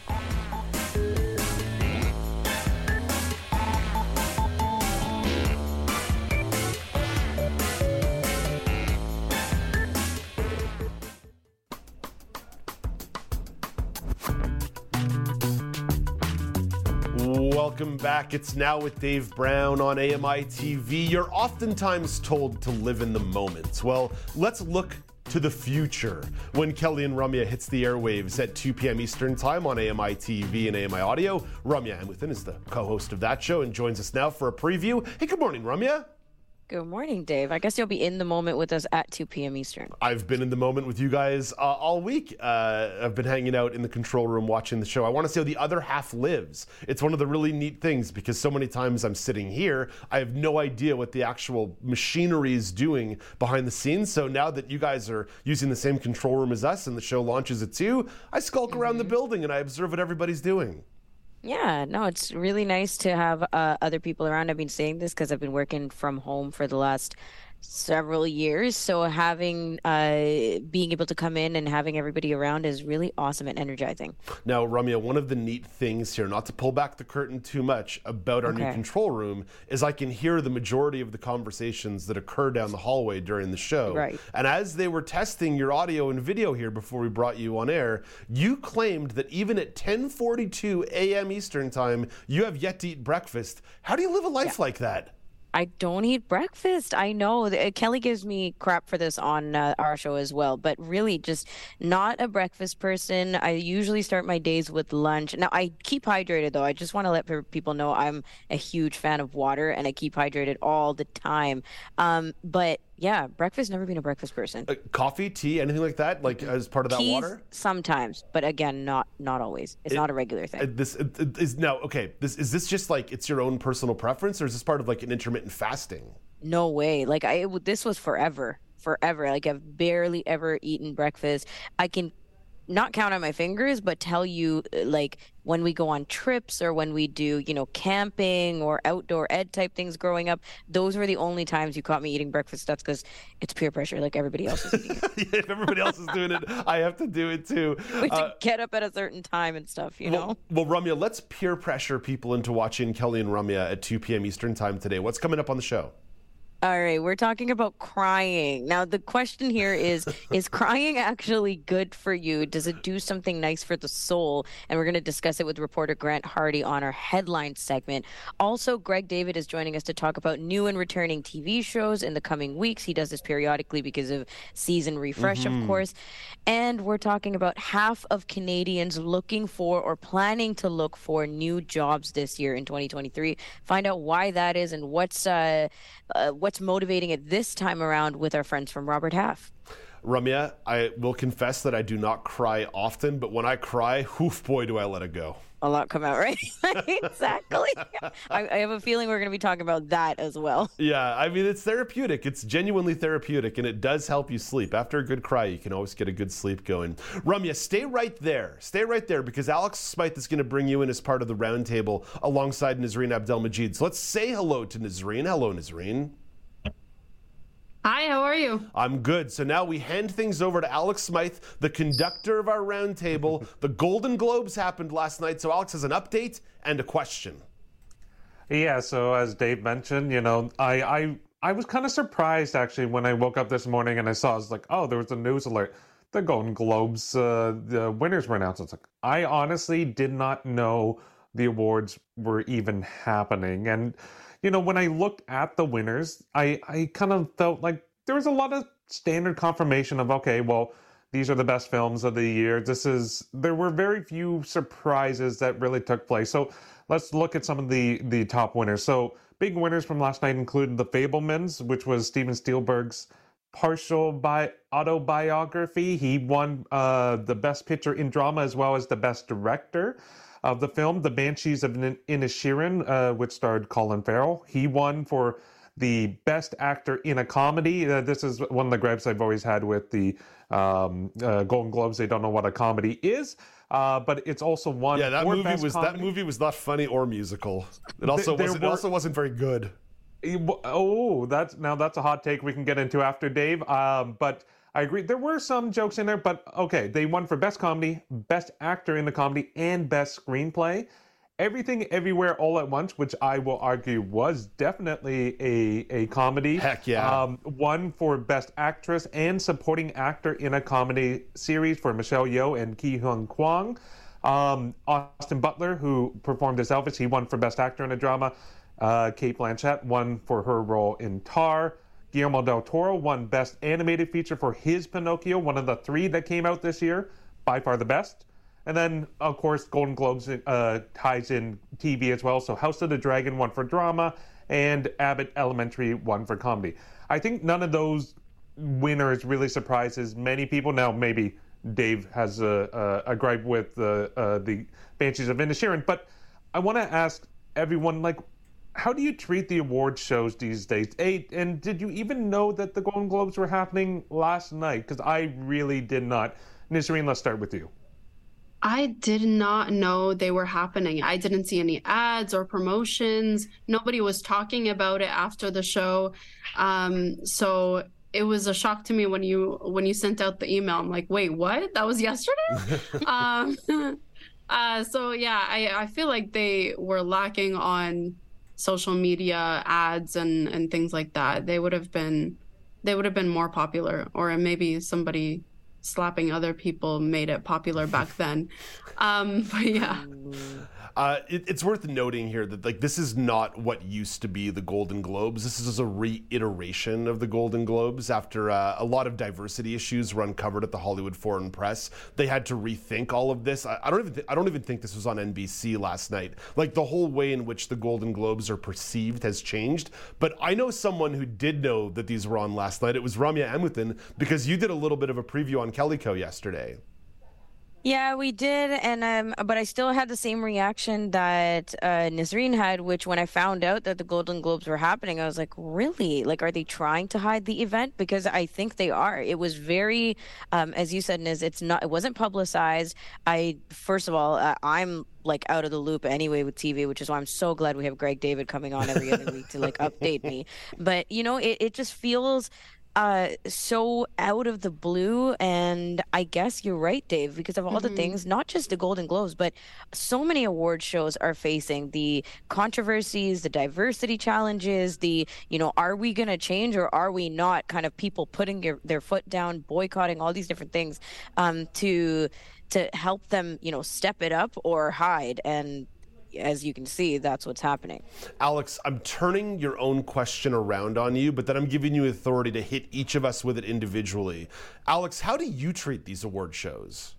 Welcome back. It's Now with Dave Brown on A M I T V. You're oftentimes told to live in the moment. Well, let's look to the future when Kelly and Ramya hits the airwaves at two p.m. Eastern Time on A M I T V and A M I Audio. Ramya Amuthan is the co-host of that show and joins us now for a preview. Hey, good morning, Ramya. Good morning, Dave. I guess you'll be in the moment with us at two p.m. Eastern. I've been in the moment with you guys uh, all week. Uh, I've been hanging out in the control room watching the show. I want to see how the other half lives. It's one of the really neat things because so many times I'm sitting here, I have no idea what the actual machinery is doing behind the scenes. So now that you guys are using the same control room as us and the show launches at two, I skulk mm-hmm. around the building and I observe what everybody's doing. Yeah, no, it's really nice to have uh, other people around. I've been saying this because I've been working from home for the last several years. So having, uh, being able to come in and having everybody around is really awesome and energizing. Now, Ramya, one of the neat things here, not to pull back the curtain too much about our okay. new control room, is I can hear the majority of the conversations that occur down the hallway during the show. Right. And as they were testing your audio and video here before we brought you on air, you claimed that even at ten forty-two a.m. Eastern Time, you have yet to eat breakfast. How do you live a life yeah. like that? I don't eat breakfast. I know. Kelly gives me crap for this on uh, our show as well, but really just not a breakfast person. I usually start my days with lunch. Now, I keep hydrated, though. I just want to let people know I'm a huge fan of water, and I keep hydrated all the time. Um, but yeah, breakfast, never been a breakfast person. Uh, coffee, tea, anything like that, like as part of that Teas, water? Sometimes, but again, not not always. It's it, not a regular thing. Uh, this it, it is now okay. This is this just like it's your own personal preference, or is this part of like an intermittent fasting? No way. Like I, it, this was forever, forever. Like I've barely ever eaten breakfast. I can not count on my fingers, but tell you like when we go on trips or when we do, you know, camping or outdoor ed type things growing up, those were the only times you caught me eating breakfast. That's because it's peer pressure like everybody else is eating it. Yeah, if everybody else is doing it, I have to do it too. We uh, to get up at a certain time and stuff, you well, know? Well, Ramya, let's peer pressure people into watching Kelly and Ramya at two p.m. Eastern Time today. What's coming up on the show? All right, we're talking about crying. Now, the question here is, is crying actually good for you? Does it do something nice for the soul? And we're going to discuss it with reporter Grant Hardy on our headline segment. Also, Greg David is joining us to talk about new and returning T V shows in the coming weeks. He does this periodically because of season refresh, mm-hmm. of course. And we're talking about half of Canadians looking for or planning to look for new jobs this year in twenty twenty-three. Find out why that is and what's uh, uh, what's motivating it this time around with our friends from Robert Half. Ramya, I will confess that I do not cry often, but when I cry, oof, boy, do I let it go. A lot come out, right? Exactly. I, I have a feeling we're going to be talking about that as well. Yeah, I mean, it's therapeutic. It's genuinely therapeutic, and it does help you sleep. After a good cry, you can always get a good sleep going. Ramya, stay right there. Stay right there, because Alex Smythe is going to bring you in as part of the roundtable alongside Nazreen Abdelmajid. So let's say hello to Nazreen. Hello, Nazreen. Hi, how are you? I'm good. So now we hand things over to Alex Smythe, the conductor of our roundtable. The Golden Globes happened last night, so Alex has an update and a question. Yeah, so as Dave mentioned, you know, I I, I was kind of surprised, actually, when I woke up this morning and I saw, I was like, oh, there was a news alert. The Golden Globes, uh, the winners were announced. It's like, I honestly did not know the awards were even happening. And you know, when I looked at the winners, I, I kind of felt like there was a lot of standard confirmation of, okay, well, these are the best films of the year. This is, there were very few surprises that really took place. So let's look at some of the, the top winners. So big winners from last night included The Fabelmans, which was Steven Spielberg's partial bi- autobiography. He won uh, the Best Picture in Drama as well as the Best Director of the film. The Banshees of Inisherin, uh, which starred Colin Farrell. He won for the Best Actor in a Comedy. Uh, this is one of the gripes I've always had with the um, uh, Golden Globes. They don't know what a comedy is, uh, but it's also one. Yeah, that for movie Best was Comedy. that movie was not funny or musical. It also There wasn't. were- It also wasn't very good. Oh, that's now that's a hot take we can get into after, Dave. Um, but I agree, there were some jokes in there, but okay, they won for Best Comedy, Best Actor in the Comedy, and Best Screenplay. Everything Everywhere All at Once, which I will argue was definitely a, a comedy. Heck yeah. Um, won for Best Actress and Supporting Actor in a Comedy Series for Michelle Yeoh and Ki Hung Kwang. Um, Austin Butler, who performed as Elvis, he won for Best Actor in a Drama. Uh, Cate Blanchett won for her role in Tar. Guillermo del Toro won Best Animated Feature for his Pinocchio, one of the three that came out this year, by far the best. And then, of course, Golden Globes uh, ties in T V as well. So House of the Dragon won for drama, and Abbott Elementary won for comedy. I think none of those winners really surprises many people. Now, maybe Dave has a, a, a gripe with the, uh, the Banshees of Inisherin, but I want to ask everyone, like, how do you treat the award shows these days? Hey, and did you even know that the Golden Globes were happening last night? Because I really did not. Nisreen, let's start with you. I did not know they were happening. I didn't see any ads or promotions. Nobody was talking about it after the show. Um, so it was a shock to me when you when you sent out the email. I'm like, wait, what? That was yesterday? um, uh, so yeah, I, I feel like they were lacking on social media ads and, and things like that. They would have been they would have been more popular, or maybe somebody slapping other people made it popular back then. Um, but yeah. Uh, it, it's worth noting here that like this is not what used to be the Golden Globes. This is a reiteration of the Golden Globes after uh, a lot of diversity issues were uncovered at the Hollywood Foreign Press. They had to rethink all of this. I, I don't even th- I don't even think this was on N B C last night. Like the whole way in which the Golden Globes are perceived has changed. But I know someone who did know that these were on last night. It was Ramya Amuthan, because you did a little bit of a preview on Kellyco yesterday. Yeah, we did, and um, but I still had the same reaction that uh, Nisreen had, which when I found out that the Golden Globes were happening, I was like, really? Like, are they trying to hide the event? Because I think they are. It was very, um, as you said, Niz, it's not. It wasn't publicized. I first of all, uh, I'm like out of the loop anyway with T V, which is why I'm so glad we have Greg David coming on every other week to like update me. But you know, it, it just feels uh so out of the blue, and I guess you're right, Dave, because of all mm-hmm. the things, not just the Golden Globes, but so many award shows are facing the controversies, the diversity challenges, the, you know, are we going to change or are we not, kind of people putting your, their foot down, boycotting, all these different things um to to help them, you know, step it up or hide. And as you can see, that's what's happening. Alex, I'm turning your own question around on you, but then I'm giving you authority to hit each of us with it individually. Alex, how do you treat these award shows?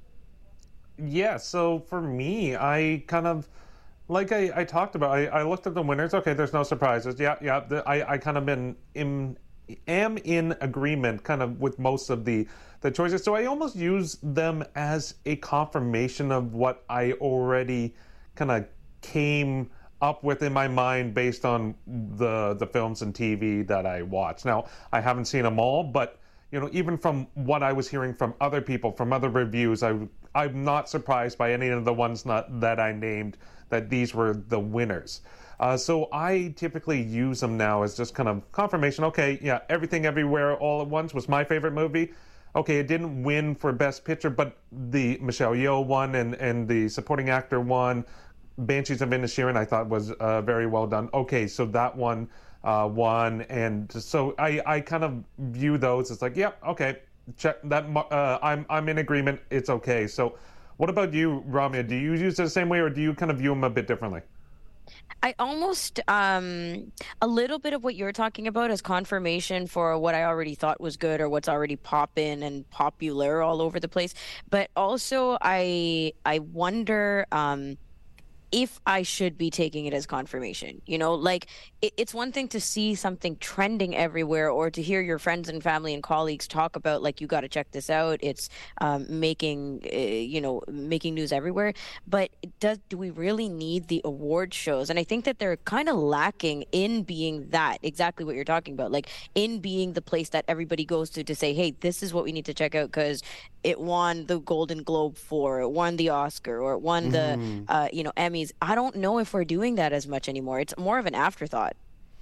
Yeah, so for me, I kind of, like I, I talked about, I, I looked at the winners. Okay, there's no surprises. Yeah, yeah, the, I, I kind of been in, am in agreement kind of with most of the, the choices. So I almost use them as a confirmation of what I already kind of came up with in my mind based on the the films and T V that I watch. Now, I haven't seen them all, but you know, even from what I was hearing from other people, from other reviews, I I'm not surprised by any of the ones not, that I named that these were the winners. Uh, so I typically use them now as just kind of confirmation. Okay, yeah, Everything Everywhere All at Once was my favorite movie. Okay, it didn't win for Best Picture, but the Michelle Yeoh won and and the supporting actor won. Banshees of Inisherin, I thought was uh, very well done. Okay, so that one uh, won, and so I, I kind of view those as like, yep, yeah, okay, check that. Uh, I'm I'm in agreement. It's okay. So, what about you, Ramya? Do you use it the same way, or do you kind of view them a bit differently? I almost um a little bit of what you're talking about as confirmation for what I already thought was good or what's already poppin' and popular all over the place. But also I I wonder um if I should be taking it as confirmation. You know, like it, it's one thing to see something trending everywhere or to hear your friends and family and colleagues talk about, like, you got to check this out. It's um, making, uh, you know, making news everywhere. But does do we really need the award shows? And I think that they're kind of lacking in being that, exactly what you're talking about, like in being the place that everybody goes to to say, hey, this is what we need to check out because it won the Golden Globe for, it won the Oscar, or it won the, mm. uh, you know, Emmys. I don't know if we're doing that as much anymore. It's more of an afterthought.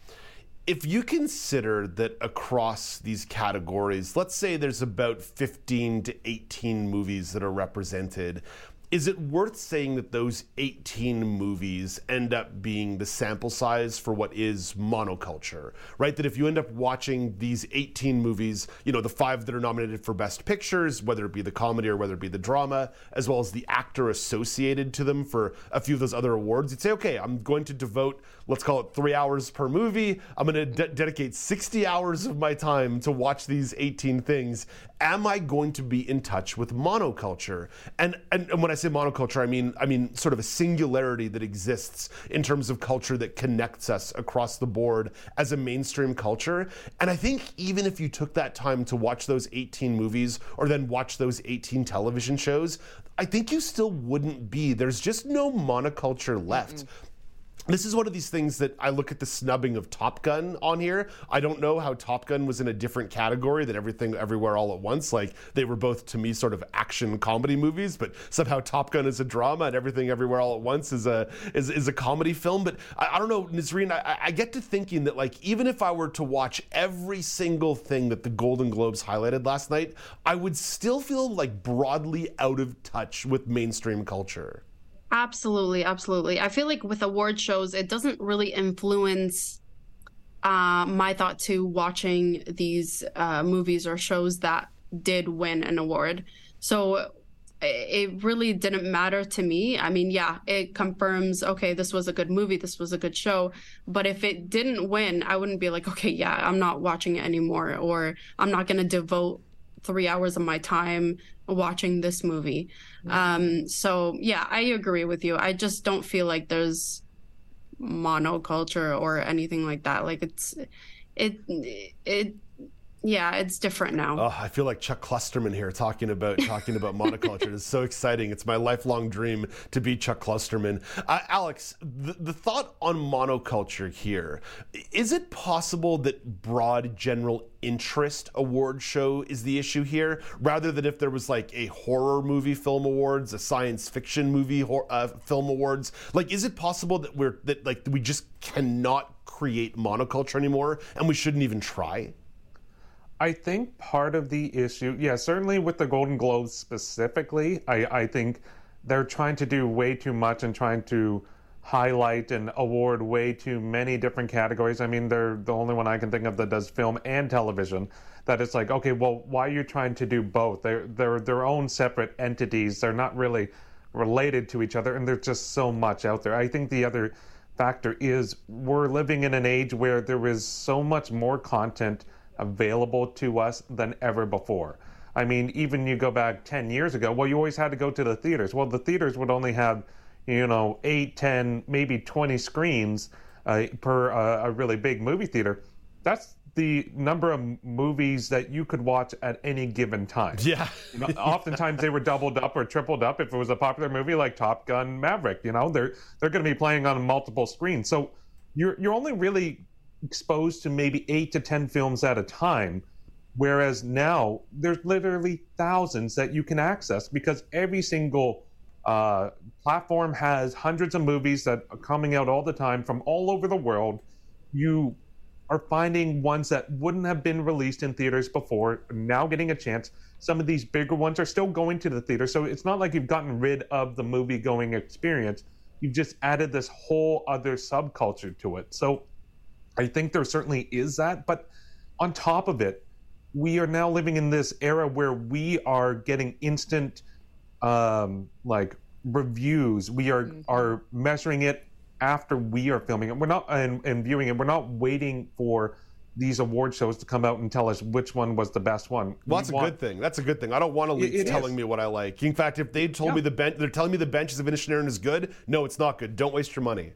If you consider that across these categories, let's say there's about fifteen to eighteen movies that are represented, is it worth saying that those eighteen movies end up being the sample size for what is monoculture, right? That if you end up watching these eighteen movies, you know, the five that are nominated for Best Pictures, whether it be the comedy or whether it be the drama, as well as the actor associated to them for a few of those other awards, you'd say, okay, I'm going to devote, let's call it three hours per movie. I'm going to de- dedicate sixty hours of my time to watch these eighteen things. Am I going to be in touch with monoculture? And, and and when I say monoculture, I mean I mean sort of a singularity that exists in terms of culture that connects us across the board as a mainstream culture. And I think even if you took that time to watch those eighteen movies or then watch those eighteen television shows, I think you still wouldn't be. There's just no monoculture left. Mm-hmm. This is one of these things that I look at the snubbing of Top Gun on here. I don't know how Top Gun was in a different category than Everything Everywhere All at Once. Like, they were both, to me, sort of action comedy movies, but somehow Top Gun is a drama and Everything Everywhere All at Once is a is, is a comedy film. But I, I don't know, Nazreen, I, I get to thinking that, like, even if I were to watch every single thing that the Golden Globes highlighted last night, I would still feel, like, broadly out of touch with mainstream culture. Absolutely, absolutely. I feel like with award shows, it doesn't really influence uh, my thought to watching these uh, movies or shows that did win an award. So it really didn't matter to me. I mean, yeah, it confirms, okay, this was a good movie, this was a good show. But if it didn't win, I wouldn't be like, okay, yeah, I'm not watching it anymore, or I'm not going to devote three hours of my time watching this movie. Um, so yeah, I agree with you. I just don't feel like there's monoculture or anything like that. Like it's, it, it, yeah, it's different now. Oh, I feel like Chuck Klosterman here talking about talking about monoculture. It's so exciting. It's my lifelong dream to be Chuck Klosterman. Uh, Alex, the, the thought on monoculture here, is it possible that broad general interest award show is the issue here, rather than if there was like a horror movie film awards, a science fiction movie hor- uh, film awards? Like, is it possible that we're that like we just cannot create monoculture anymore and we shouldn't even try? I think part of the issue, yeah, certainly with the Golden Globes specifically, I, I think they're trying to do way too much and trying to highlight and award way too many different categories. I mean, they're the only one I can think of that does film and television. That it's like, okay, well, why are you trying to do both? They're they're their own separate entities. They're not really related to each other, and there's just so much out there. I think the other factor is we're living in an age where there is so much more content available to us than ever before. I mean, even you go back ten years ago, well, you always had to go to the theaters. Well, the theaters would only have, you know, eight, ten, maybe twenty screens uh, per uh, a really big movie theater. That's the number of movies that you could watch at any given time. Yeah. You know, oftentimes they were doubled up or tripled up if it was a popular movie like Top Gun Maverick. You know, they're they're going to be playing on multiple screens. So you're you're only really exposed to maybe eight to ten films at a time, whereas now there's literally thousands that you can access because every single uh, platform has hundreds of movies that are coming out all the time from all over the world. You are finding ones that wouldn't have been released in theaters before, now getting a chance. Some of these bigger ones are still going to the theater, so it's not like you've gotten rid of the movie-going experience. You've just added this whole other subculture to it. So I think there certainly is that, but on top of it, we are now living in this era where we are getting instant um, like reviews. We are, mm-hmm. are measuring it after we are filming it. We're not and, and viewing it. We're not waiting for these award shows to come out and tell us which one was the best one. Well, that's we a want... good thing. That's a good thing. I don't want elites it, it telling is. me what I like. In fact, if they told yeah. me the bench, they're telling me the Benches of Inisherin is good. No, it's not good. Don't waste your money.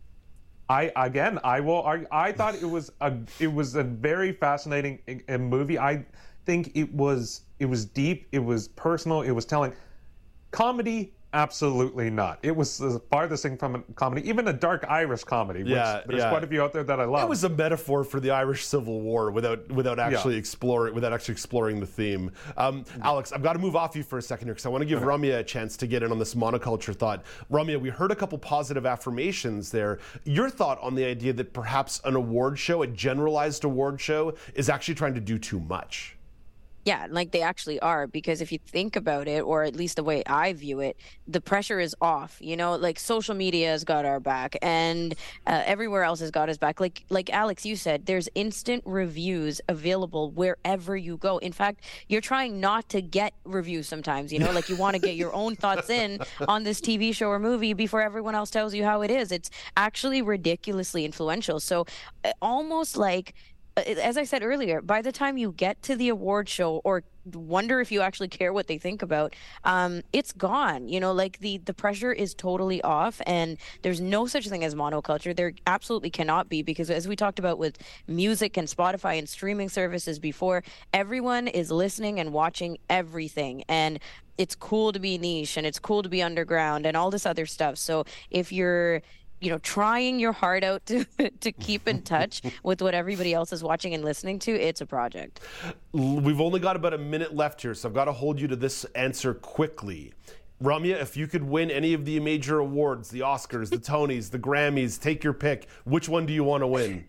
I again, I will. I, I thought it was a it was a very fascinating a, a movie. I think it was it was deep. It was personal. It was telling. Comedy. Absolutely not. It was the farthest thing from a comedy, even a dark Irish comedy, which yeah, there's yeah. quite a few out there that I love. It was a metaphor for the Irish Civil War without without actually yeah. exploring without actually exploring the theme. Um, Alex, I've got to move off you for a second here because I want to give Ramya a chance to get in on this monoculture thought. Ramya, we heard a couple positive affirmations there. Your thought on the idea that perhaps an award show, a generalized award show, is actually trying to do too much. Yeah, like they actually are, because if you think about it, or at least the way I view it, the pressure is off. You know, like social media has got our back, and uh, everywhere else has got us back. Like, like Alex, you said, there's instant reviews available wherever you go. In fact, you're trying not to get reviews sometimes. You know, like you want to get your own thoughts in on this T V show or movie before everyone else tells you how it is. It's actually ridiculously influential. So, uh, almost like. As I said earlier, by the time you get to the award show or wonder if you actually care what they think about, um, it's gone. You know, like the, the pressure is totally off, and there's no such thing as monoculture. There absolutely cannot be, because as we talked about with music and Spotify and streaming services before, everyone is listening and watching everything. And it's cool to be niche, and it's cool to be underground and all this other stuff. So if you're you know, trying your heart out to to keep in touch with what everybody else is watching and listening to, it's a project. We've only got about a minute left here, so I've got to hold you to this answer quickly. Ramya, if you could win any of the major awards, the Oscars, the Tonys, the Grammys, take your pick, which one do you want to win?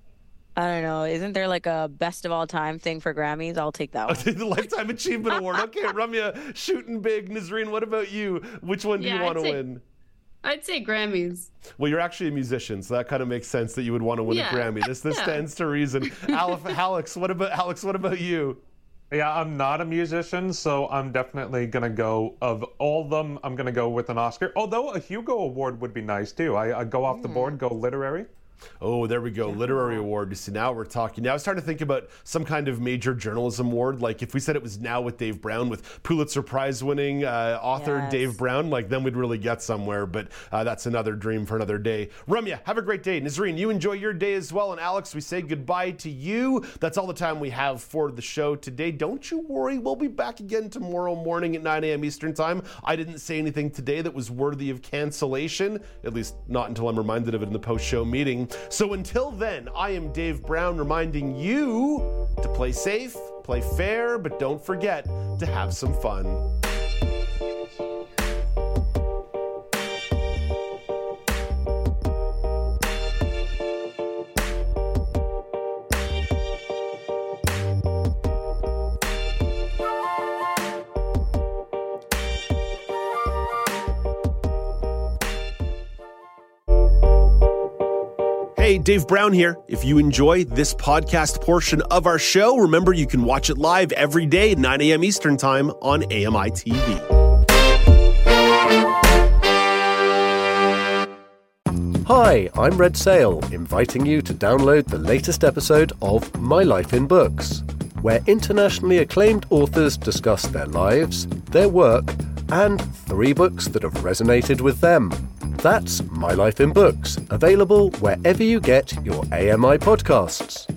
I don't know. Isn't there like a best of all time thing for Grammys? I'll take that one. The Lifetime Achievement Award. Okay, Ramya, shooting big. Nazreen, what about you? Which one do yeah, you want to win? I'd say Grammys. Well, you're actually a musician, so that kind of makes sense that you would want to win yeah. a Grammy. This this yeah. stands to reason. Alex, what about Alex? What about you? Yeah, I'm not a musician, so I'm definitely gonna go. Of all of them, I'm gonna go with an Oscar. Although a Hugo Award would be nice too. I I go off mm. the board, go literary. Oh, there we go. Yeah. Literary award. You see, now we're talking. Now I was starting to think about some kind of major journalism award. Like if we said it was Now with Dave Brown, with Pulitzer Prize winning uh, author yes. Dave Brown, like then we'd really get somewhere. But uh, that's another dream for another day. Ramya, have a great day. Nazreen, you enjoy your day as well. And Alex, we say goodbye to you. That's all the time we have for the show today. Don't you worry. We'll be back again tomorrow morning at nine a.m. Eastern Time. I didn't say anything today that was worthy of cancellation, at least not until I'm reminded of it in the post-show meeting. So until then, I am Dave Brown reminding you to play safe, play fair, but don't forget to have some fun. Hey, Dave Brown here. If you enjoy this podcast portion of our show, remember you can watch it live every day at nine a.m. Eastern Time on A M I T V. Hi, I'm Red Sail, inviting you to download the latest episode of My Life in Books, where internationally acclaimed authors discuss their lives, their work, and three books that have resonated with them. That's My Life in Books, available wherever you get your A M I podcasts.